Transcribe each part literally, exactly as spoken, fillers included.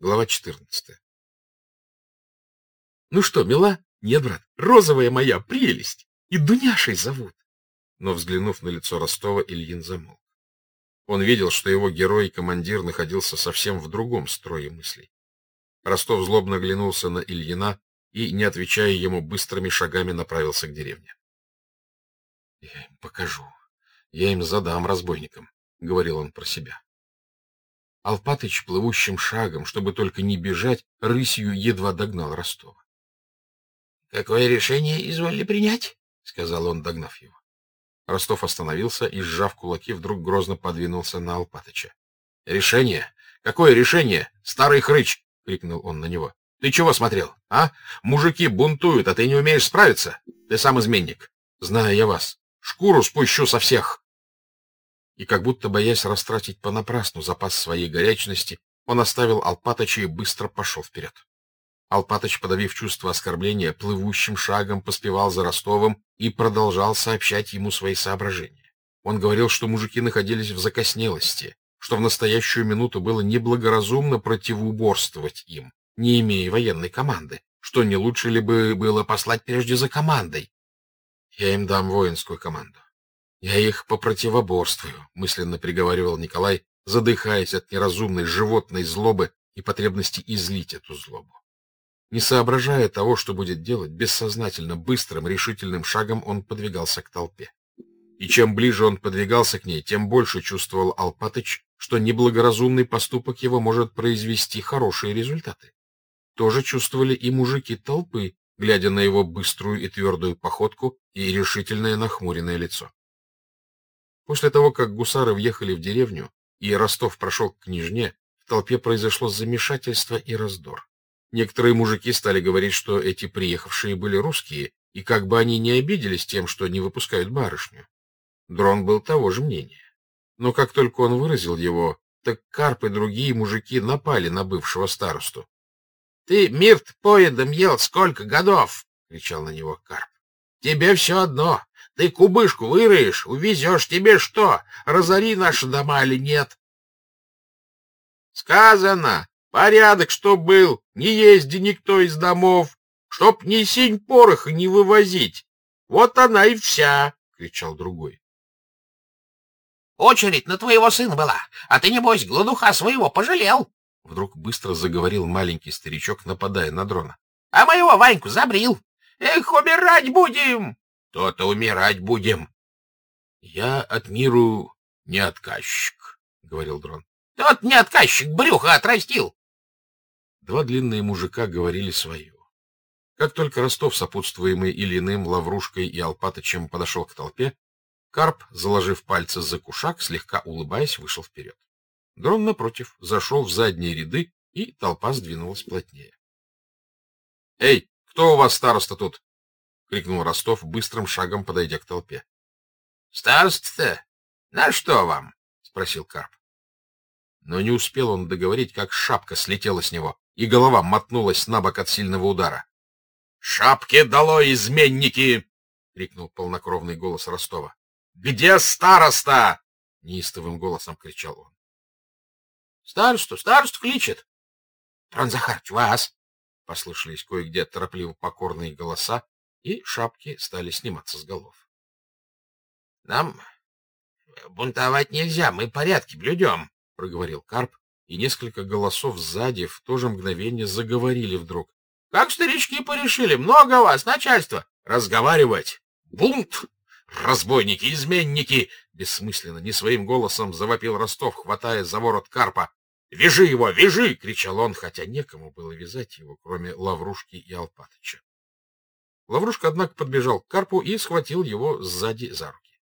Глава четырнадцатая. — Ну что, мила? Нет, брат, розовая моя прелесть. И Дуняшей зовут. Но, взглянув на лицо Ростова, Ильин замолк. Он видел, что его герой и командир находился совсем в другом строе мыслей. Ростов злобно оглянулся на Ильина и, не отвечая ему, быстрыми шагами направился к деревне. — Я им покажу. Я им задам разбойникам, — говорил он про себя. Алпатыч плывущим шагом, чтобы только не бежать, рысью едва догнал Ростова. — Какое решение изволили принять? — сказал он, догнав его. Ростов остановился и, сжав кулаки, вдруг грозно подвинулся на Алпатыча. — Решение? Какое решение? Старый хрыч! — крикнул он на него. — Ты чего смотрел, а? Мужики бунтуют, а ты не умеешь справиться? Ты сам изменник. Знаю я вас. Шкуру спущу со всех. И, как будто боясь растратить понапрасну запас своей горячности, он оставил Алпатыча и быстро пошел вперед. Алпатыч, подавив чувство оскорбления, плывущим шагом поспевал за Ростовым и продолжал сообщать ему свои соображения. Он говорил, что мужики находились в закоснелости, что в настоящую минуту было неблагоразумно противоуборствовать им, не имея военной команды, что не лучше ли бы было послать прежде за командой. «Я им дам воинскую команду. Я их попротивоборствую», — мысленно приговаривал Николай, задыхаясь от неразумной животной злобы и потребности излить эту злобу. Не соображая того, что будет делать, бессознательно, быстрым, решительным шагом он подвигался к толпе. И чем ближе он подвигался к ней, тем больше чувствовал Алпатыч, что неблагоразумный поступок его может произвести хорошие результаты. Тоже чувствовали и мужики толпы, глядя на его быструю и твердую походку и решительное нахмуренное лицо. После того, как гусары въехали в деревню, и Ростов прошел к княжне, в толпе произошло замешательство и раздор. Некоторые мужики стали говорить, что эти приехавшие были русские, и как бы они не обиделись тем, что не выпускают барышню. Дрон был того же мнения. Но как только он выразил его, так Карп и другие мужики напали на бывшего старосту. — Ты мирт поедом ел сколько годов? — кричал на него Карп. — Тебе все одно. Ты кубышку выроешь, увезешь. Тебе что, разори наши дома или нет? — Сказано. Порядок, чтоб был, не езди никто из домов, чтоб ни синь пороха не вывозить. Вот она и вся, — кричал другой. — Очередь на твоего сына была, а ты, небось, гладуха своего пожалел. Вдруг быстро заговорил маленький старичок, нападая на Дрона. — А моего Ваньку забрил. Эх, умирать будем! То-то умирать будем. — Я от миру не отказчик, — говорил Дрон. — Тот не отказчик, брюхо отрастил. Два длинные мужика говорили свое. Как только Ростов, сопутствуемый Ильиным, Лаврушкой и Алпатычем, подошел к толпе, Карп, заложив пальцы за кушак, слегка улыбаясь, вышел вперед. Дрон, напротив, зашел в задние ряды, и толпа сдвинулась плотнее. — Эй, кто у вас староста тут? — крикнул Ростов, быстрым шагом подойдя к толпе. — Староста-то? На что вам? — спросил Карп. Но не успел он договорить, как шапка слетела с него, и голова мотнулась на бок от сильного удара. — Шапки долой, изменники! — крикнул полнокровный голос Ростова. — Где староста? — неистовым голосом кричал он. — Старосту, старосту кличет. — Трон Захарыч, вас! — послышались кое-где торопливо покорные голоса, и шапки стали сниматься с голов. — Нам бунтовать нельзя, мы порядки блюдем, — проговорил Карп, и несколько голосов сзади в то же мгновение заговорили вдруг. — Как старички порешили, много вас, начальство. — Разговаривать! Бунт! Разбойники, изменники! — бессмысленно, не своим голосом завопил Ростов, хватая за ворот Карпа. — Вяжи его, вяжи! — кричал он, хотя некому было вязать его, кроме Лаврушки и Алпатыча. Лаврушка, однако, подбежал к Карпу и схватил его сзади за руки.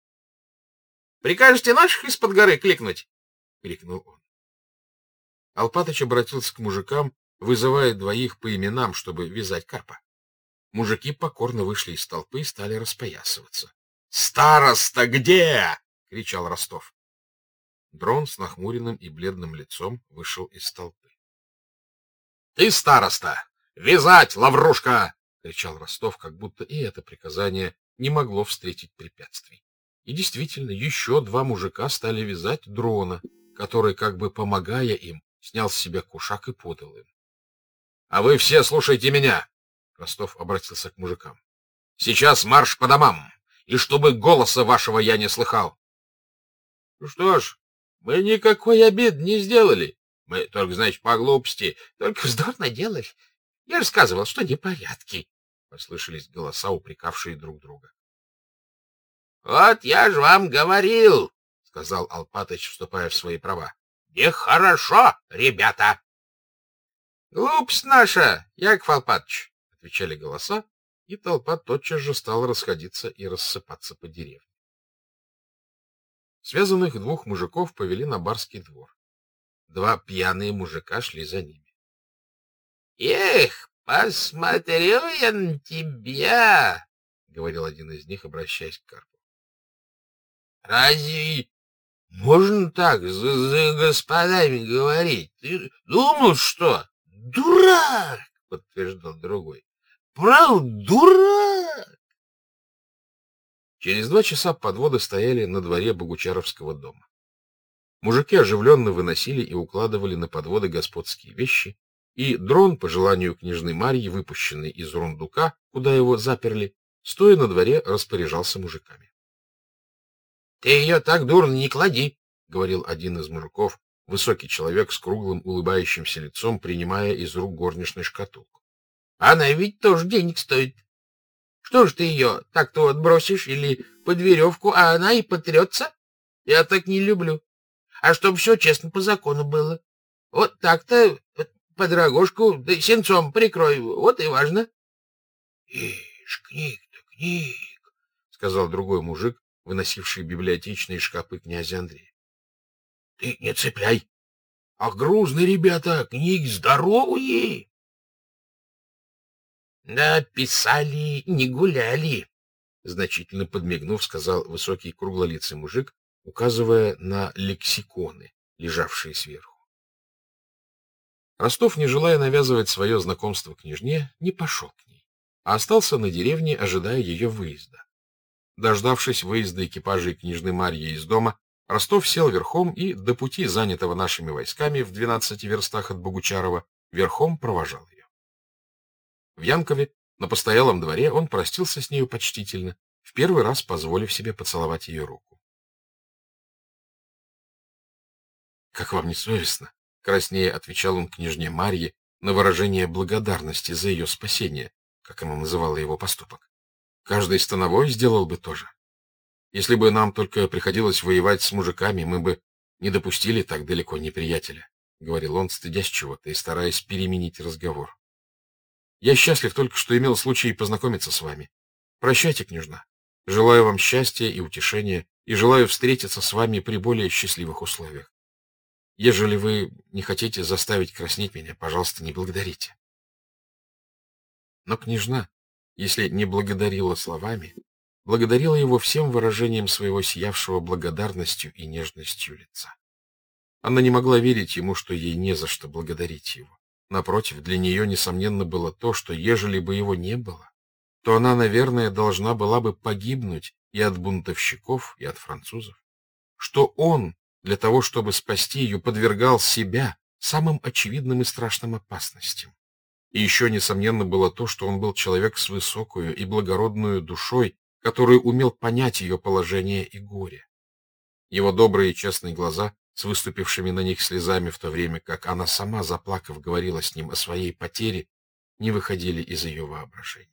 — Прикажете наших из-под горы кликнуть? — крикнул он. Алпатыч обратился к мужикам, вызывая двоих по именам, чтобы вязать Карпа. Мужики покорно вышли из толпы и стали распоясываться. — Староста где? — кричал Ростов. Дрон с нахмуренным и бледным лицом вышел из толпы. — Ты староста! Вязать, Лаврушка! — кричал Ростов, как будто и это приказание не могло встретить препятствий. И действительно, еще два мужика стали вязать Дрона, который, как бы помогая им, снял с себя кушак и подал им. — А вы все слушайте меня! — Ростов обратился к мужикам. — Сейчас марш по домам, и чтобы голоса вашего я не слыхал. — Что ж, мы никакой обиды не сделали. Мы только, значит, по глупости, только вздор наделали. Я же сказывал, что непорядки. Послышались голоса, упрекавшие друг друга. — Вот я же вам говорил, — сказал Алпатыч, вступая в свои права. — Нехорошо, ребята. — Глупость наша, Яков Алпатыч, — отвечали голоса, и толпа тотчас же стала расходиться и рассыпаться по деревне. Связанных двух мужиков повели на барский двор. Два пьяные мужика шли за ними. — Эх, посмотрю я на тебя, — говорил один из них, обращаясь к Карпу. — Разве можно так за, за господами говорить? Ты думал, что? — Дурак, — подтверждал другой. — Правда, дурак. Через два часа подводы стояли на дворе Богучаровского дома. Мужики оживленно выносили и укладывали на подводы господские вещи, и дрон, по желанию княжны Марьи, выпущенный из рундука, куда его заперли, стоя на дворе, распоряжался мужиками. — Ты ее так дурно не клади, — говорил один из мужиков, высокий человек с круглым улыбающимся лицом, принимая из рук горничной шкатулку. — Она ведь тоже денег стоит. Что ж ты ее так-то вот бросишь или под веревку, а она и потрется? Я так не люблю. А чтоб все честно по закону было. Вот так-то под рогожку, да сенцом прикрой, вот и важно. — Ишь, книг-то книг, — сказал другой мужик, выносивший библиотечные шкапы князя Андрея. — Ты не цепляй, а грузные ребята, книги здоровые. — Да писали, не гуляли, — значительно подмигнув, сказал высокий круглолицый мужик, указывая на лексиконы, лежавшие сверху. Ростов, не желая навязывать свое знакомство княжне, не пошел к ней, а остался на деревне, ожидая ее выезда. Дождавшись выезда экипажей княжны Марьи из дома, Ростов сел верхом и, до пути, занятого нашими войсками в двенадцати верстах от Богучарова, верхом провожал ее. В Янкове, на постоялом дворе, он простился с нею почтительно, в первый раз позволив себе поцеловать ее руку. — Как вам не совестно? — краснее отвечал он княжне Марье на выражение благодарности за ее спасение, как она называла его поступок. — Каждый становой сделал бы то же. Если бы нам только приходилось воевать с мужиками, мы бы не допустили так далеко неприятеля, — говорил он, стыдясь чего-то и стараясь переменить разговор. — Я счастлив только, что имел случай познакомиться с вами. Прощайте, княжна. Желаю вам счастья и утешения, и желаю встретиться с вами при более счастливых условиях. Ежели вы не хотите заставить краснеть меня, пожалуйста, не благодарите. Но княжна, если не благодарила словами, благодарила его всем выражением своего сиявшего благодарностью и нежностью лица. Она не могла верить ему, что ей не за что благодарить его. Напротив, для нее, несомненно, было то, что ежели бы его не было, то она, наверное, должна была бы погибнуть и от бунтовщиков, и от французов. Что он, для того, чтобы спасти ее, подвергал себя самым очевидным и страшным опасностям. И еще, несомненно, было то, что он был человек с высокою и благородную душой, который умел понять ее положение и горе. Его добрые и честные глаза, с выступившими на них слезами, в то время как она сама, заплакав, говорила с ним о своей потере, не выходили из ее воображения.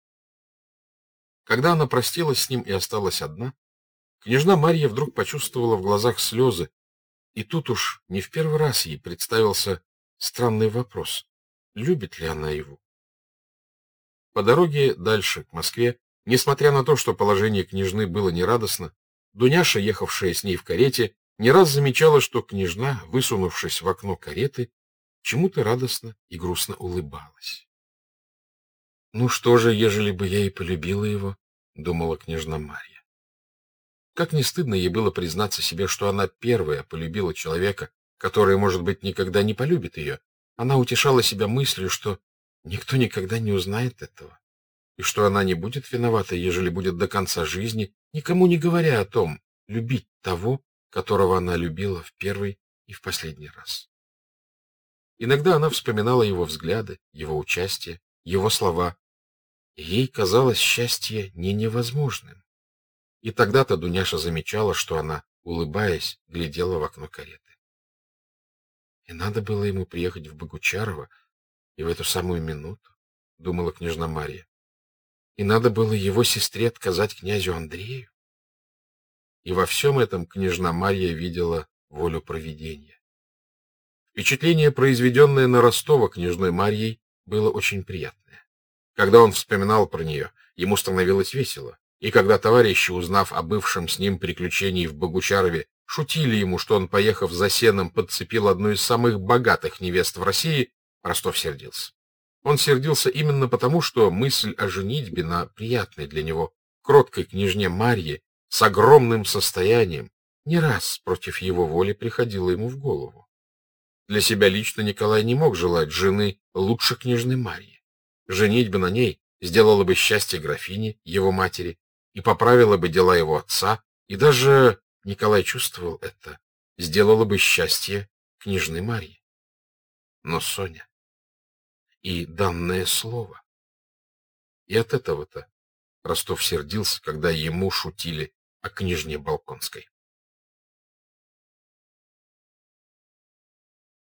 Когда она простилась с ним и осталась одна, княжна Марья вдруг почувствовала в глазах слезы, и тут уж не в первый раз ей представился странный вопрос: любит ли она его? По дороге дальше, к Москве, несмотря на то, что положение княжны было нерадостно, Дуняша, ехавшая с ней в карете, не раз замечала, что княжна, высунувшись в окно кареты, чему-то радостно и грустно улыбалась. «Ну что же, ежели бы я и полюбила его?» — думала княжна Марья. Как не стыдно ей было признаться себе, что она первая полюбила человека, который, может быть, никогда не полюбит ее. Она утешала себя мыслью, что никто никогда не узнает этого, и что она не будет виновата, ежели будет до конца жизни, никому не говоря о том, любить того, которого она любила в первый и в последний раз. Иногда она вспоминала его взгляды, его участие, его слова. Ей казалось счастье не невозможным. И тогда-то Дуняша замечала, что она, улыбаясь, глядела в окно кареты. И надо было ему приехать в Богучарово, и в эту самую минуту, — думала княжна Марья. И надо было его сестре отказать князю Андрею. И во всем этом княжна Марья видела волю провидения. Впечатление, произведенное на Ростова княжной Марьей, было очень приятное. Когда он вспоминал про нее, ему становилось весело. И когда товарищи, узнав о бывшем с ним приключении в Богучарове, шутили ему, что он, поехав за сеном, подцепил одну из самых богатых невест в России, Ростов сердился. Он сердился именно потому, что мысль о женитьбе на приятной для него кроткой княжне Марье с огромным состоянием не раз против его воли приходила ему в голову. Для себя лично Николай не мог желать жены лучше княжны Марьи. Женитьба на ней сделала бы счастье графини, его матери, и поправила бы дела его отца, и даже, Николай чувствовал это, сделала бы счастье княжны Марьи. Но Соня и данное слово. И от этого-то Ростов сердился, когда ему шутили о княжне Балконской.